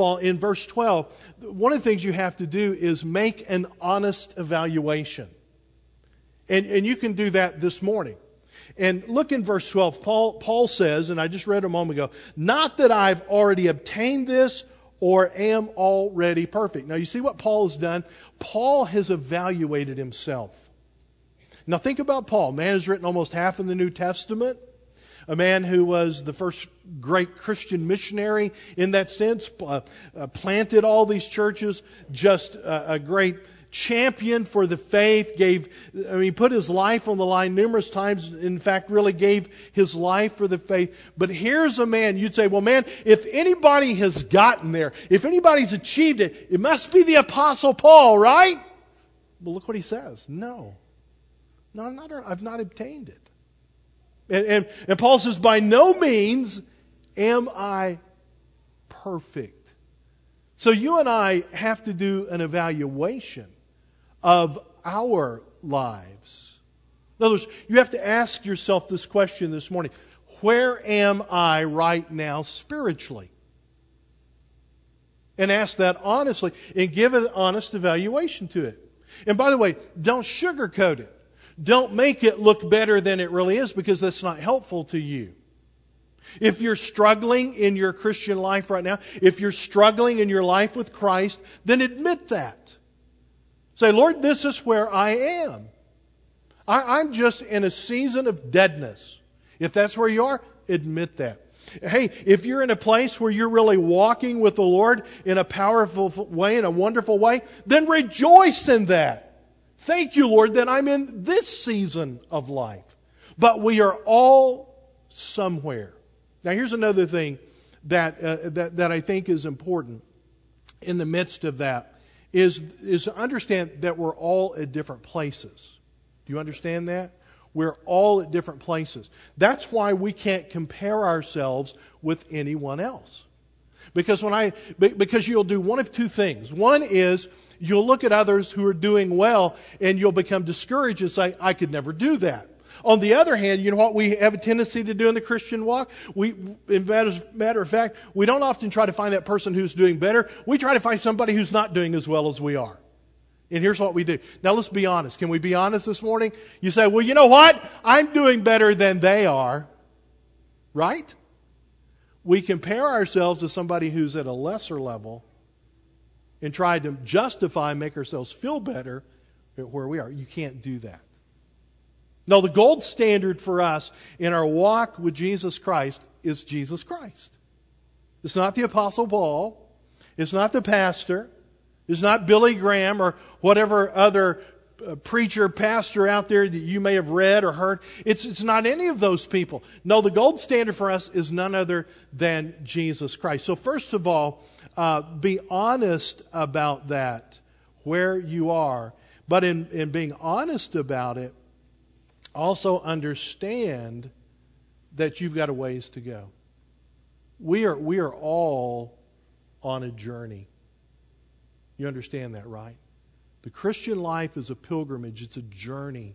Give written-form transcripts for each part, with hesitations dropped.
all, in verse 12, one of the things you have to do is make an honest evaluation. And you can do that this morning. And look in verse 12. Paul says, and I just read a moment ago, not that I've already obtained this or am already perfect. Now you see what Paul has done? Paul has evaluated himself. Now think about Paul. A man who's written almost half of the New Testament. A man who was the first great Christian missionary in that sense. Planted all these churches. Just a great champion for the faith. Put his life on the line numerous times. In fact, really gave his life for the faith. But here's a man, you'd say, well, man, if anybody has gotten there, if anybody's achieved it, it must be the Apostle Paul, right? Well, look what he says. No, I've not obtained it. And Paul says, by no means am I perfect. So you and I have to do an evaluation of our lives. In other words, you have to ask yourself this question this morning. Where am I right now spiritually? And ask that honestly and give an honest evaluation to it. And by the way, don't sugarcoat it. Don't make it look better than it really is, because that's not helpful to you. If you're struggling in your Christian life right now, if you're struggling in your life with Christ, then admit that. Say, Lord, this is where I am. I'm just in a season of deadness. If that's where you are, admit that. Hey, if you're in a place where you're really walking with the Lord in a powerful way, in a wonderful way, then rejoice in that. Thank you, Lord, that I'm in this season of life. But we are all somewhere. Now, here's another thing that I think is important in the midst of that, is to understand that we're all at different places. Do you understand that? We're all at different places. That's why we can't compare ourselves with anyone else. Because you'll do one of two things. One is you'll look at others who are doing well and you'll become discouraged and say, I could never do that. On the other hand, you know what we have a tendency to do in the Christian walk? Matter of fact, we don't often try to find that person who's doing better. We try to find somebody who's not doing as well as we are. And here's what we do. Now let's be honest. Can we be honest this morning? You say, well, you know what? I'm doing better than they are. Right? We compare ourselves to somebody who's at a lesser level and try to justify, make ourselves feel better at where we are. You can't do that. No, the gold standard for us in our walk with Jesus Christ is Jesus Christ. It's not the Apostle Paul. It's not the pastor. It's not Billy Graham or whatever other preacher, pastor out there that you may have read or heard. It's not any of those people. No, the gold standard for us is none other than Jesus Christ. So first of all, be honest about that, where you are. But in being honest about it, also understand that you've got a ways to go. We are all on a journey. You understand that, right? The Christian life is a pilgrimage. It's a journey.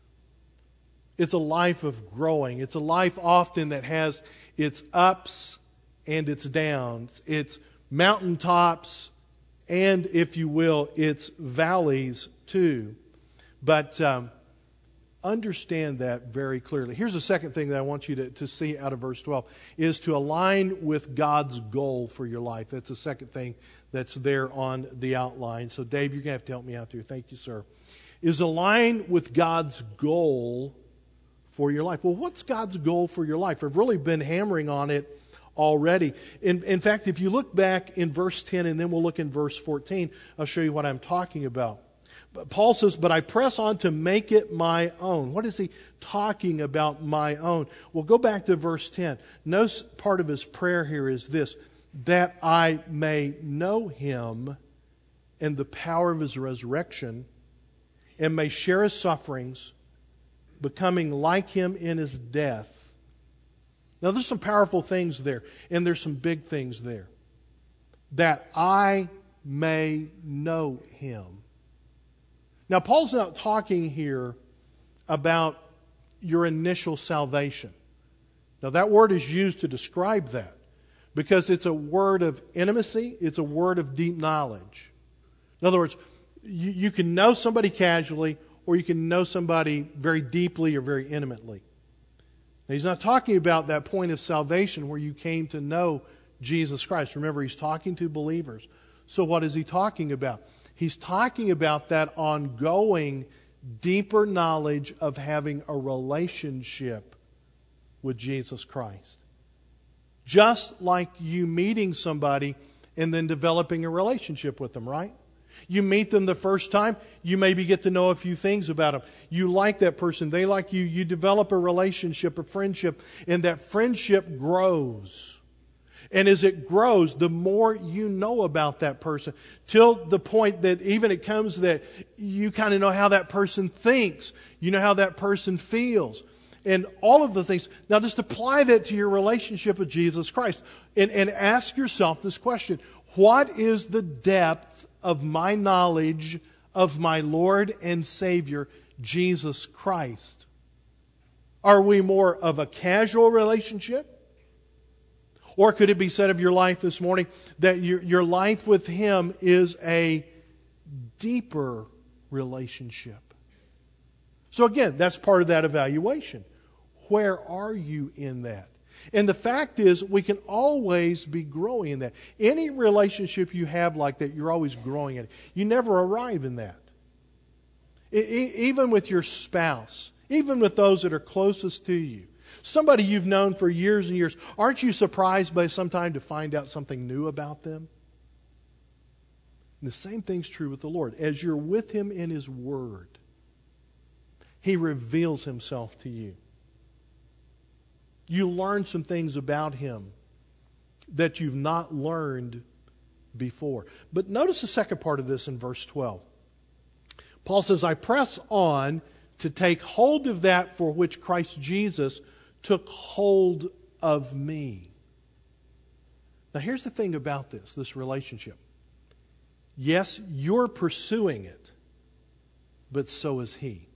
It's a life of growing. It's a life often that has its ups and its downs. Its mountaintops and, if you will, its valleys too. But understand that very clearly. Here's the second thing that I want you to see out of verse 12, is to align with God's goal for your life. That's the second thing that's there on the outline. So Dave, you're going to have to help me out there. Thank you, sir. Is align with God's goal for your life. Well, what's God's goal for your life? I've really been hammering on it already. In fact, if you look back in verse 10 and then we'll look in verse 14, I'll show you what I'm talking about. Paul says, but I press on to make it my own. What is he talking about, my own? Well, go back to verse 10. Notice part of his prayer here is this, that I may know him and the power of his resurrection and may share his sufferings, becoming like him in his death. Now, there's some powerful things there, and there's some big things there. That I may know him. Now, Paul's not talking here about your initial salvation. Now, that word is used to describe that. because it's a word of intimacy. It's a word of deep knowledge. In other words, you can know somebody casually, or you can know somebody very deeply or very intimately. Now, he's not talking about that point of salvation where you came to know Jesus Christ. Remember, he's talking to believers. So what is he talking about? He's talking about that ongoing, deeper knowledge of having a relationship with Jesus Christ. Just like you meeting somebody and then developing a relationship with them, right? You meet them the first time, you maybe get to know a few things about them. You like that person, they like you. You develop a relationship, a friendship, and that friendship grows. And as it grows, the more you know about that person, till the point that even it comes that you kind of know how that person thinks. You know how that person feels. And all of the things. Now just apply that to your relationship with Jesus Christ. And ask yourself this question. What is the depth of my knowledge of my Lord and Savior, Jesus Christ? Are we more of a casual relationship? Or could it be said of your life this morning that your life with Him is a deeper relationship? So again, that's part of that evaluation. Where are you in that? And the fact is, we can always be growing in that. Any relationship you have like that, you're always growing in it. You never arrive in that. Even with your spouse, even with those that are closest to you, somebody you've known for years and years, aren't you surprised by sometime to find out something new about them? And the same thing's true with the Lord. As you're with Him in His Word, He reveals Himself to you. You learn some things about Him that you've not learned before. But notice the second part of this in verse 12. Paul says, I press on to take hold of that for which Christ Jesus took hold of me. Now here's the thing about this relationship. Yes, you're pursuing it, but so is He.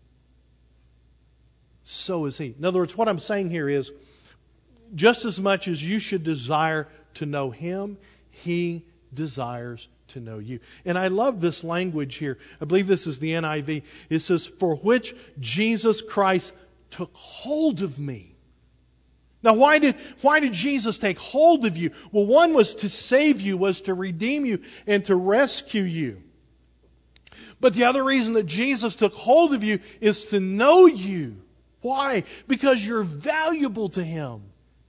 So is He. In other words, what I'm saying here is, just as much as you should desire to know Him, He desires to know you. And I love this language here. I believe this is the NIV. It says, for which Jesus Christ took hold of me. Now, why did Jesus take hold of you? Well, one was to save you, was to redeem you, and to rescue you. But the other reason that Jesus took hold of you is to know you. Why? Because you're valuable to Him.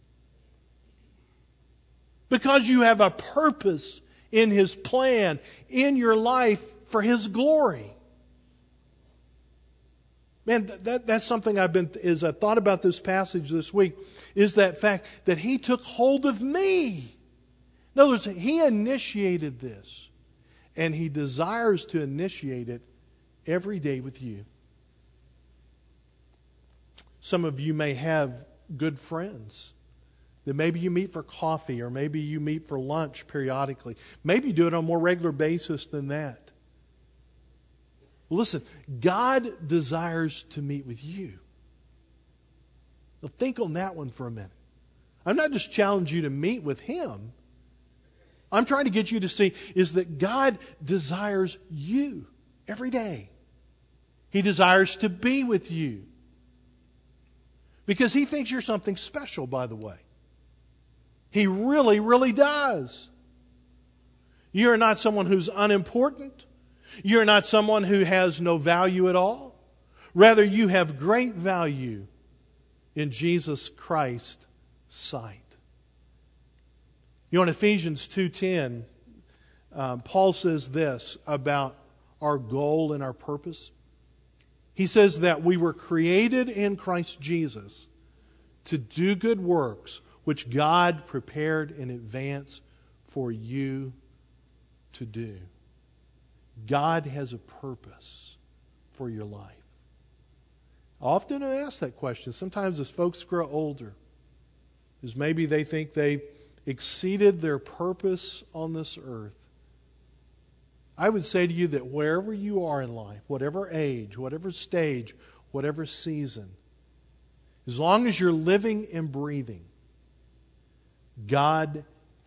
Because you have a purpose in His plan, in your life for His glory. Man, that's something as I thought about this passage this week, is that fact that He took hold of me. In other words, He initiated this. And He desires to initiate it every day with you. Some of you may have good friends that maybe you meet for coffee, or maybe you meet for lunch periodically. Maybe you do it on a more regular basis than that. Listen, God desires to meet with you. Now think on that one for a minute. I'm not just challenging you to meet with Him. I'm trying to get you to see is that God desires you every day. He desires to be with you. Because He thinks you're something special, by the way. He really, really does. You're not someone who's unimportant. You're not someone who has no value at all. Rather, you have great value in Jesus Christ's sight. You know, in Ephesians 2:10, Paul says this about our goal and our purpose. He says that we were created in Christ Jesus to do good works which God prepared in advance for you to do. God has a purpose for your life. I often ask that question. Sometimes as folks grow older, is maybe they think they exceeded their purpose on this earth. I would say to you that wherever you are in life, whatever age, whatever stage, whatever season, as long as you're living and breathing, God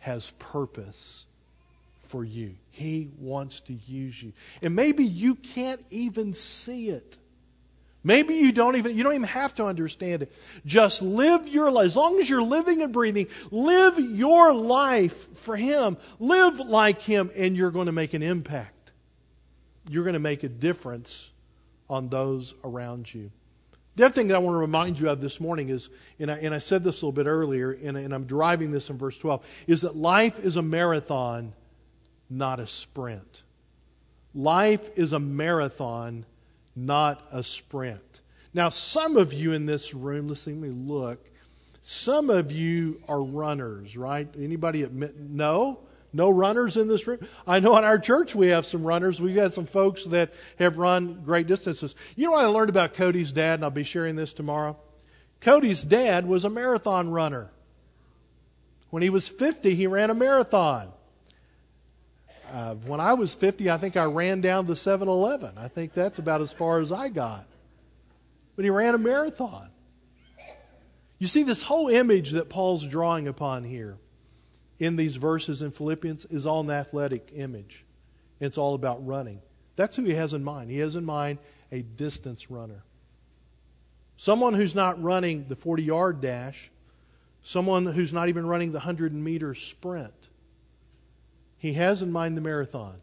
has purpose for you. He wants to use you. And maybe you can't even see it. Maybe you don't even have to understand it. Just live your life. As long as you're living and breathing, live your life for Him. Live like Him, and you're going to make an impact. You're going to make a difference on those around you. The other thing that I want to remind you of this morning is, and I said this a little bit earlier, and I'm deriving this in verse 12, is that life is a marathon, not a sprint. Life is a marathon, not a sprint. Now, some of you in this room, let me look. Some of you are runners, right? Anybody admit? No runners in this room? I know in our church we have some runners. We've had some folks that have run great distances. You know what I learned about Cody's dad, and I'll be sharing this tomorrow? Cody's dad was a marathon runner. When he was 50, he ran a marathon. When I was 50, I think I ran down the 7-Eleven. I think that's about as far as I got. But he ran a marathon. You see, this whole image that Paul's drawing upon here in these verses in Philippians is all an athletic image. It's all about running. That's who he has in mind. He has in mind a distance runner. Someone who's not running the 40-yard dash. Someone who's not even running the 100-meter sprint. He has in mind the marathon.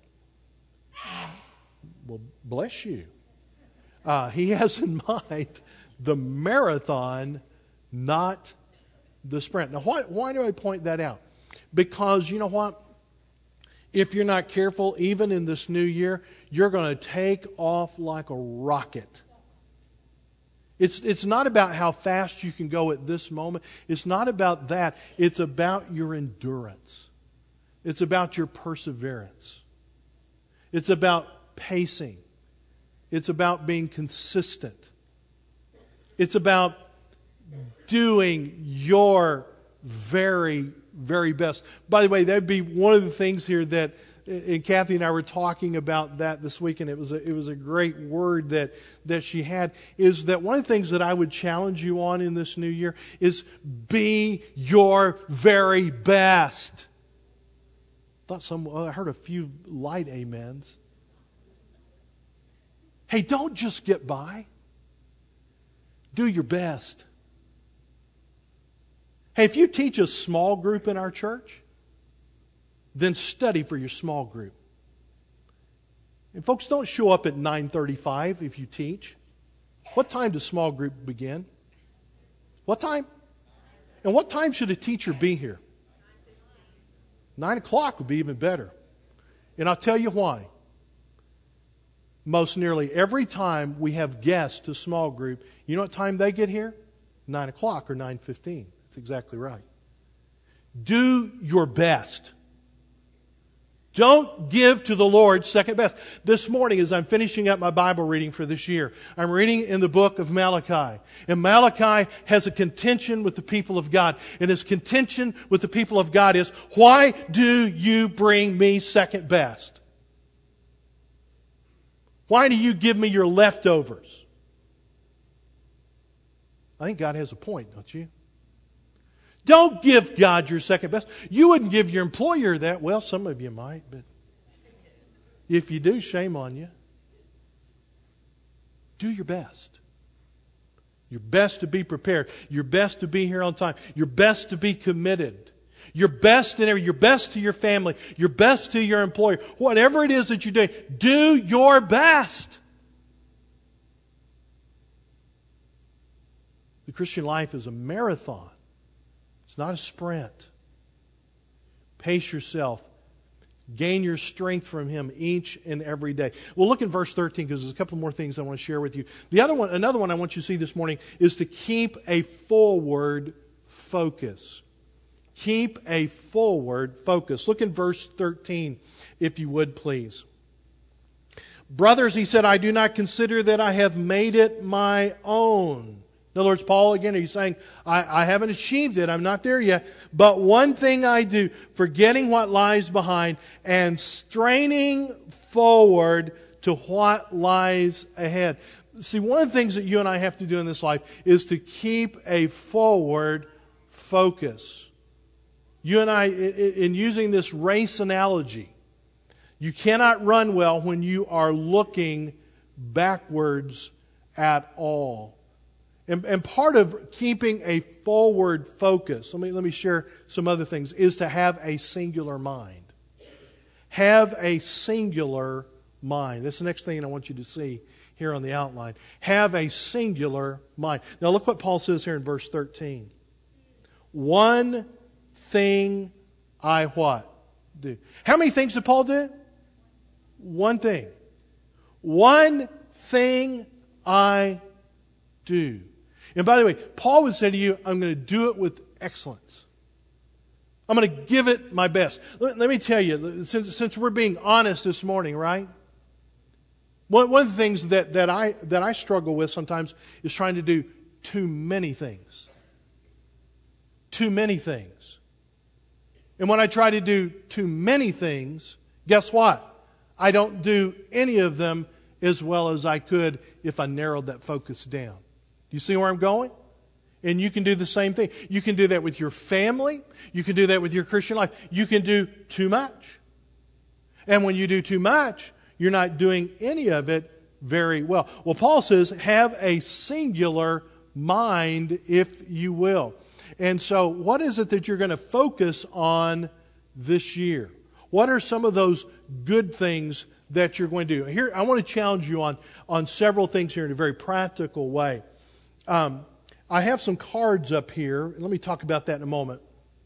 Well, bless you. He has in mind the marathon, not the sprint. Now, why do I point that out? Because you know what? If you're not careful, even in this new year, you're going to take off like a rocket. It's not about how fast you can go at this moment. It's not about that. It's about your endurance. It's about your perseverance. It's about pacing. It's about being consistent. It's about doing your very, very best. By the way, that would be one of the things here that, and Kathy and I were talking about that this week, and it was a great word that she had, is that one of the things that I would challenge you on in this new year is be your very best. I heard a few light amens. Hey, don't just get by. Do your best. Hey, if you teach a small group in our church, then study for your small group. And folks, don't show up at 9:35 if you teach. What time does small group begin? What time? And what time should a teacher be here? 9 o'clock would be even better. And I'll tell you why. Most nearly every time we have guests to small group, you know what time they get here? 9 o'clock or 9:15. That's exactly right. Do your best. Don't give to the Lord second best. This morning, as I'm finishing up my Bible reading for this year, I'm reading in the book of Malachi. And Malachi has a contention with the people of God. And his contention with the people of God is, why do you bring me second best? Why do you give me your leftovers? I think God has a point, don't you? Don't give God your second best. You wouldn't give your employer that. Well, some of you might, but if you do, shame on you. Do your best. Your best to be prepared. Your best to be here on time. Your best to be committed. Your best in everything. Your best to your family. Your best to your employer. Whatever it is that you're doing, do your best. The Christian life is a marathon. It's not a sprint. Pace yourself. Gain your strength from Him each and every day. We'll look in verse 13 because there's a couple more things I want to share with you. Another one I want you to see this morning is to keep a forward focus. Keep a forward focus. Look in verse 13, if you would, please. Brothers, he said, I do not consider that I have made it my own. In other words, Paul, again, he's saying, I haven't achieved it. I'm not there yet. But one thing I do, forgetting what lies behind and straining forward to what lies ahead. See, one of the things that you and I have to do in this life is to keep a forward focus. You and I, in using this race analogy, you cannot run well when you are looking backwards at all. And part of keeping a forward focus, let me share some other things, is to have a singular mind. Have a singular mind. That's the next thing I want you to see here on the outline. Have a singular mind. Now look what Paul says here in verse 13. One thing I what? Do. How many things did Paul do? One thing. One thing I do. And by the way, Paul would say to you, I'm going to do it with excellence. I'm going to give it my best. Let me tell you, since we're being honest this morning, right? One of the things that I struggle with sometimes is trying to do too many things. Too many things. And when I try to do too many things, guess what? I don't do any of them as well as I could if I narrowed that focus down. Do you see where I'm going? And you can do the same thing. You can do that with your family. You can do that with your Christian life. You can do too much. And when you do too much, you're not doing any of it very well. Well, Paul says, have a singular mind, if you will. And so, what is it that you're going to focus on this year? What are some of those good things that you're going to do? Here, I want to challenge you on several things here in a very practical way. I have some cards up here. Let me talk about that in a moment.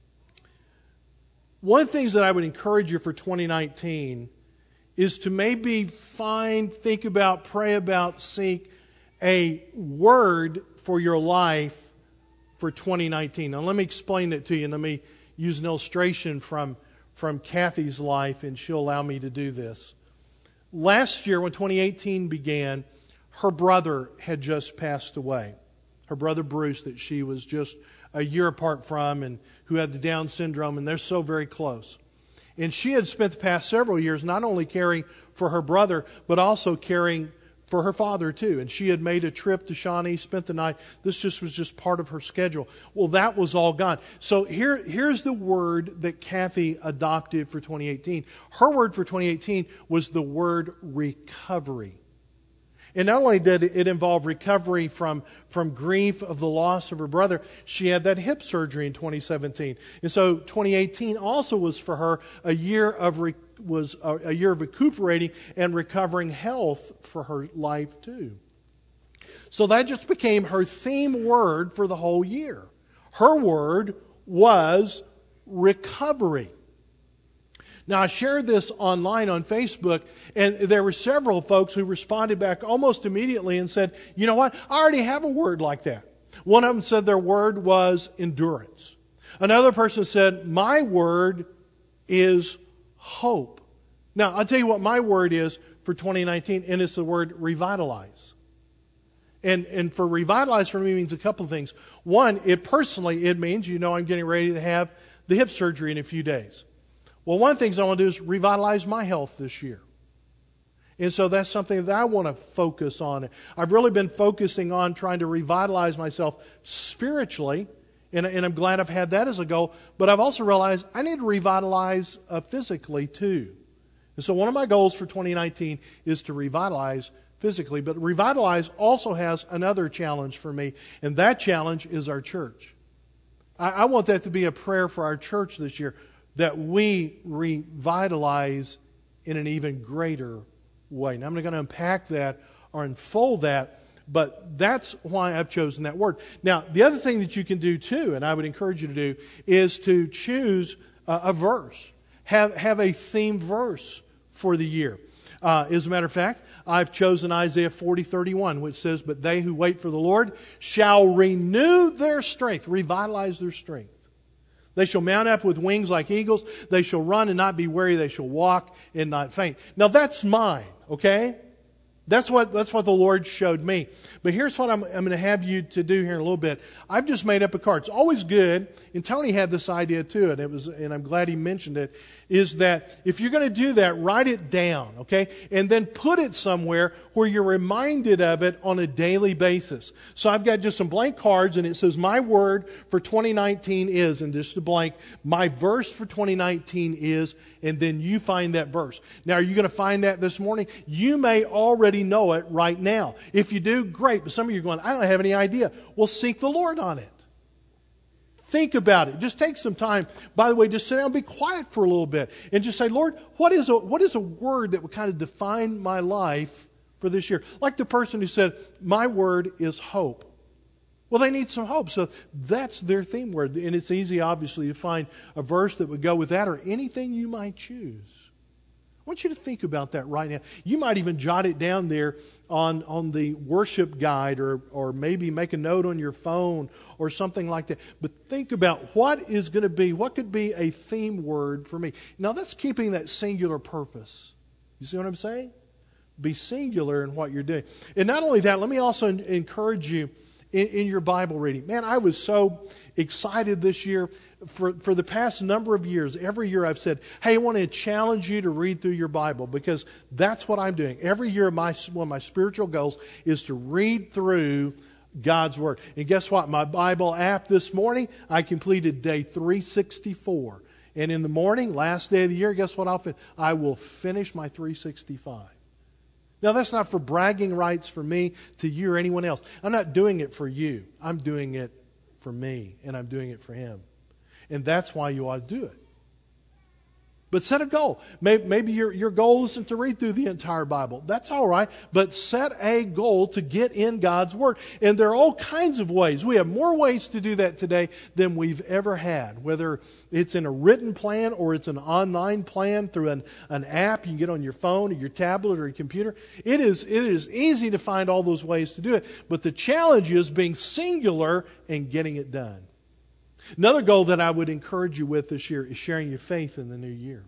One of the things that I would encourage you for 2019 is to maybe think about, pray about, seek a word for your life for 2019. Now let me explain that to you, and let me use an illustration from Kathy's life, and she'll allow me to do this. Last year, when 2018 began, her brother had just passed away. Her brother Bruce, that she was just a year apart from, and who had the Down syndrome, and they're so very close. And she had spent the past several years not only caring for her brother, but also caring for her father too. And she had made a trip to Shawnee, spent the night. This was just part of her schedule. Well, that was all gone. So here's the word that Kathy adopted for 2018. Her word for 2018 was the word recovery. And not only did it involve recovery from grief of the loss of her brother, she had that hip surgery in 2017. And so 2018 also was for her a year of recuperating and recovering health for her life too. So that just became her theme word for the whole year. Her word was recovery. Now, I shared this online on Facebook, and there were several folks who responded back almost immediately and said, you know what, I already have a word like that. One of them said their word was endurance. Another person said, my word is hope. Now, I'll tell you what my word is for 2019, and it's the word revitalize. And for revitalize for me means a couple of things. One, it means, I'm getting ready to have the hip surgery in a few days. Well, one of the things I want to do is revitalize my health this year. And so that's something that I want to focus on. I've really been focusing on trying to revitalize myself spiritually, and I'm glad I've had that as a goal. But I've also realized I need to revitalize physically too. And so one of my goals for 2019 is to revitalize physically. But revitalize also has another challenge for me, and that challenge is our church. I want that to be a prayer for our church this year, that we revitalize in an even greater way. Now, I'm not going to unpack that or unfold that, but that's why I've chosen that word. Now, the other thing that you can do too, and I would encourage you to do, is to choose a verse. Have a theme verse for the year. As a matter of fact, I've chosen Isaiah 40:31, which says, but they who wait for the Lord shall renew their strength, revitalize their strength. They shall mount up with wings like eagles. They shall run and not be weary. They shall walk and not faint. Now that's mine, okay? That's what the Lord showed me. But here's what I'm going to have you to do here in a little bit. I've just made up a card. It's always good, and Tony had this idea too, and I'm glad he mentioned it, is that if you're going to do that, write it down, okay? And then put it somewhere where you're reminded of it on a daily basis. So I've got just some blank cards, and it says, my word for 2019 is, and just a blank, my verse for 2019 is, and then you find that verse. Now, are you going to find that this morning? You may already know it right now. If you do, great. But some of you are going, I don't have any idea. Well, seek the Lord on it. Think about it. Just take some time. By the way, just sit down and be quiet for a little bit. And just say, Lord, what is a word that would kind of define my life for this year? Like the person who said, my word is hope. Well, they need some hope. So that's their theme word. And it's easy, obviously, to find a verse that would go with that or anything you might choose. I want you to think about that right now. You might even jot it down there on the worship guide or maybe make a note on your phone or something like that. But think about what could be a theme word for me. Now, that's keeping that singular purpose. You see what I'm saying? Be singular in what you're doing. And not only that, let me also encourage you in your Bible reading. Man, I was so excited this year. For the past number of years, every year I've said, hey, I want to challenge you to read through your Bible, because that's what I'm doing. Every year, one of my spiritual goals is to read through God's Word. And guess what? My Bible app this morning, I completed day 364. And in the morning, last day of the year, guess what? I will finish my 365. Now, that's not for bragging rights for me to you or anyone else. I'm not doing it for you. I'm doing it for me, and I'm doing it for Him. And that's why you ought to do it. But set a goal. Maybe your goal isn't to read through the entire Bible. That's all right. But set a goal to get in God's Word. And there are all kinds of ways. We have more ways to do that today than we've ever had. Whether it's in a written plan or it's an online plan through an app you can get on your phone or your tablet or your computer. It is easy to find all those ways to do it. But the challenge is being singular and getting it done. Another goal that I would encourage you with this year is sharing your faith in the new year.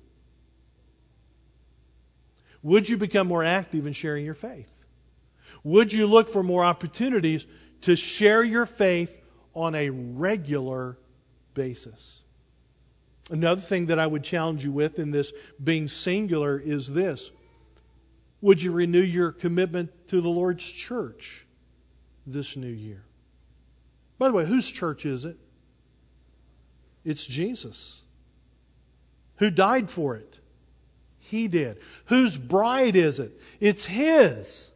Would you become more active in sharing your faith? Would you look for more opportunities to share your faith on a regular basis? Another thing that I would challenge you with in this being singular is this. Would you renew your commitment to the Lord's church this new year? By the way, whose church is it? It's Jesus. Who died for it? He did. Whose bride is it? It's His.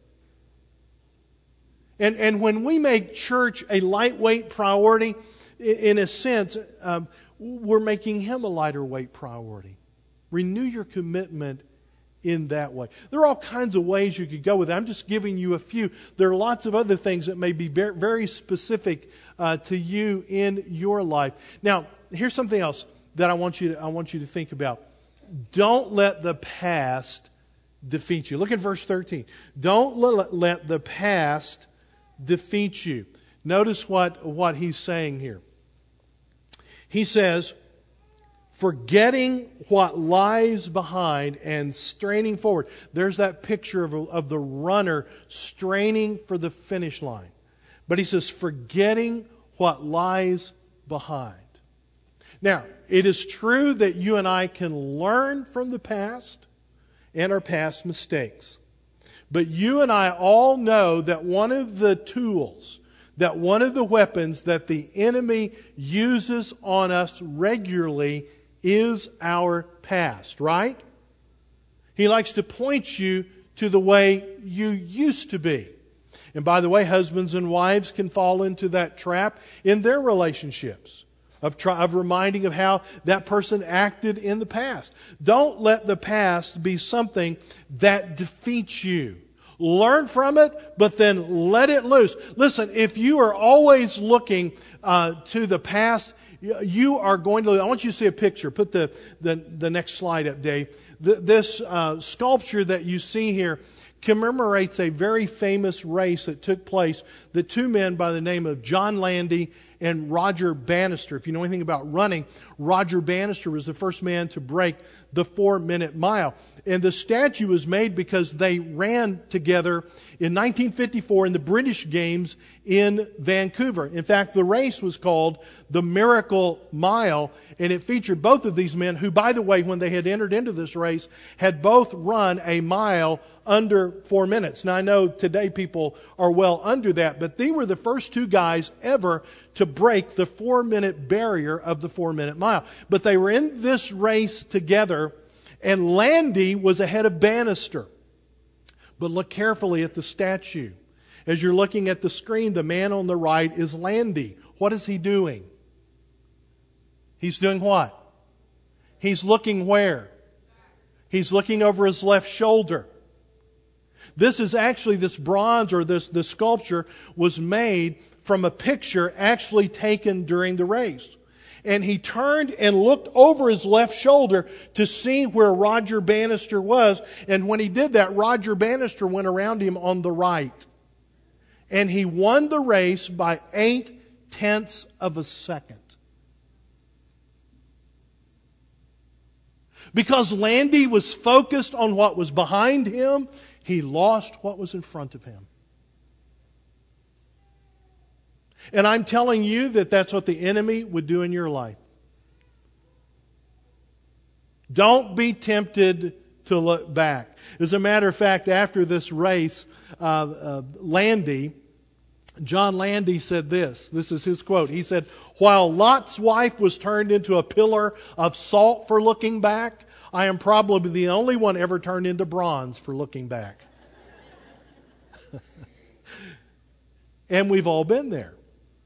And when we make church a lightweight priority, in a sense, we're making Him a lighter weight priority. Renew your commitment in that way. There are all kinds of ways you could go with it. I'm just giving you a few. There are lots of other things that may be very specific to you in your life. Now, here's something else that I want you to think about. Don't let the past defeat you. Look at verse 13. Don't let the past defeat you. Notice what he's saying here. He says, forgetting what lies behind and straining forward. There's that picture of the runner straining for the finish line. But he says, forgetting what lies behind. Now, it is true that you and I can learn from the past and our past mistakes. But you and I all know that one of the tools, that one of the weapons that the enemy uses on us regularly is our past, right? He likes to point you to the way you used to be. And by the way, husbands and wives can fall into that trap in their relationships of reminding of how that person acted in the past. Don't let the past be something that defeats you. Learn from it, but then let it loose. Listen, if you are always looking to the past, you are going to... I want you to see a picture. Put the next slide up, Dave. This sculpture that you see here commemorates a very famous race that took place. The two men by the name of John Landy and Roger Bannister. If you know anything about running, Roger Bannister was the first man to break the 4-minute mile. And the statue was made because they ran together in 1954 in the British Games in Vancouver. In fact, the race was called the Miracle Mile, and it featured both of these men who, by the way, when they had entered into this race, had both run a mile under 4 minutes. Now, I know today people are well under that, but they were the first two guys ever to break the 4-minute barrier of the 4-minute mile. But they were in this race together, and Landy was ahead of Bannister. But look carefully at the statue. As you're looking at the screen, the man on the right is Landy. What is he doing? He's doing what? He's looking where? He's looking over his left shoulder. This is actually, this bronze or this sculpture was made from a picture actually taken during the race. And he turned and looked over his left shoulder to see where Roger Bannister was. And when he did that, Roger Bannister went around him on the right. And he won the race by 0.8 of a second. Because Landy was focused on what was behind him, he lost what was in front of him. And I'm telling you that that's what the enemy would do in your life. Don't be tempted to look back. As a matter of fact, after this race, Landy, John Landy said this. This is his quote. He said, "While Lot's wife was turned into a pillar of salt for looking back, I am probably the only one ever turned into bronze for looking back." And we've all been there.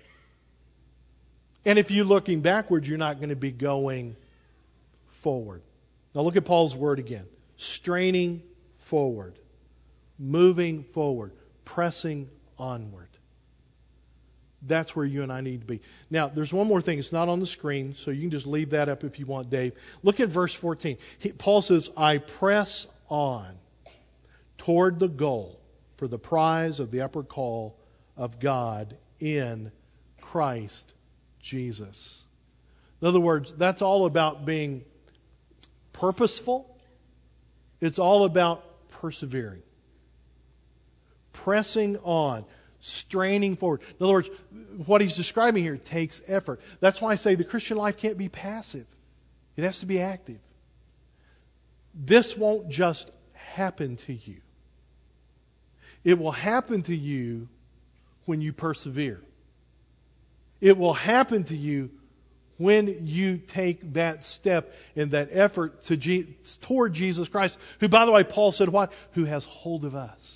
And if you're looking backwards, you're not going to be going forward. Now look at Paul's word again. Straining forward. Moving forward. Pressing onward. That's where you and I need to be. Now, there's one more thing. It's not on the screen, so you can just leave that up if you want, Dave. Look at verse 14. Paul says, "I press on toward the goal for the prize of the upward call of God in Christ Jesus." In other words, that's all about being purposeful. It's all about persevering. Pressing on. Straining forward. In other words, what he's describing here takes effort. That's why I say the Christian life can't be passive. It has to be active. This won't just happen to you. It will happen to you when you persevere. It will happen to you when you take that step and that effort toward Jesus Christ, who, by the way, Paul said what? Who has hold of us.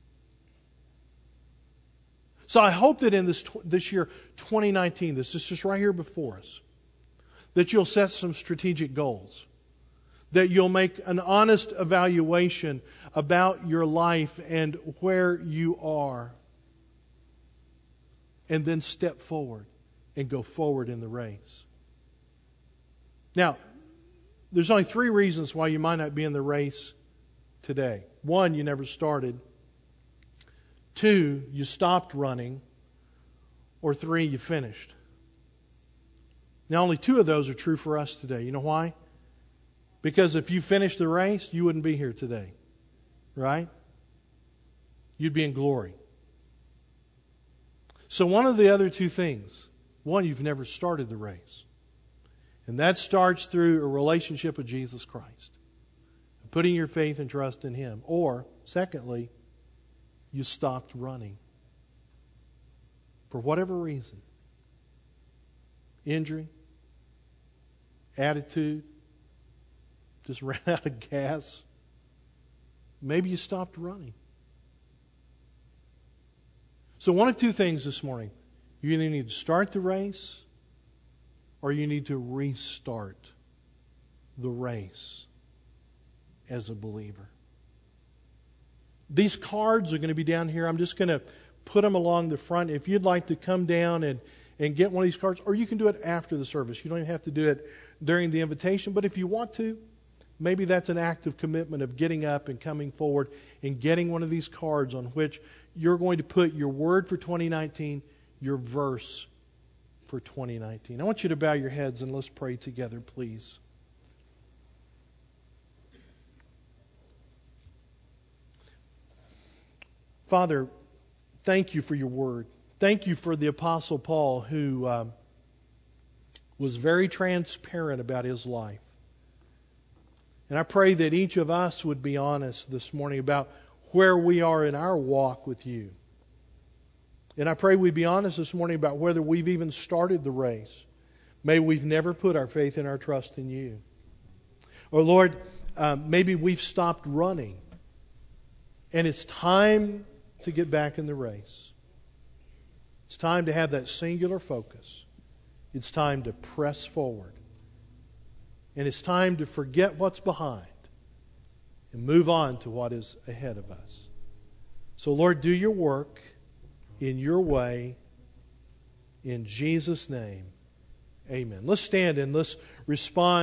So I hope that in this year, 2019, this is just right here before us, that you'll set some strategic goals, that you'll make an honest evaluation about your life and where you are, and then step forward and go forward in the race. Now, there's only 3 reasons why you might not be in the race today. 1, you never started. 2, you stopped running. Or 3, you finished. Now, only 2 of those are true for us today. You know why? Because if you finished the race, you wouldn't be here today. Right? You'd be in glory. So one of the other 2 things. 1, you've never started the race. And that starts through a relationship with Jesus Christ. Putting your faith and trust in Him. Or, secondly, you stopped running. For whatever reason. Injury. Attitude. Just ran out of gas. Maybe you stopped running. So one of 2 things this morning. You either need to start the race or you need to restart the race as a believer. These cards are going to be down here. I'm just going to put them along the front. If you'd like to come down and get one of these cards, or you can do it after the service. You don't even have to do it during the invitation. But if you want to, maybe that's an act of commitment of getting up and coming forward and getting one of these cards on which you're going to put your word for 2019, your verse for 2019. I want you to bow your heads and let's pray together, please. Father, thank you for your word. Thank you for the Apostle Paul, who was very transparent about his life. And I pray that each of us would be honest this morning about where we are in our walk with you. And I pray we'd be honest this morning about whether we've even started the race. May we've never put our faith and our trust in you. Or Lord, maybe we've stopped running. And it's time to get back in the race. It's time to have that singular focus. It's time to press forward. And it's time to forget what's behind and move on to what is ahead of us. So Lord, do your work in your way. In Jesus' name, amen. Let's stand and let's respond.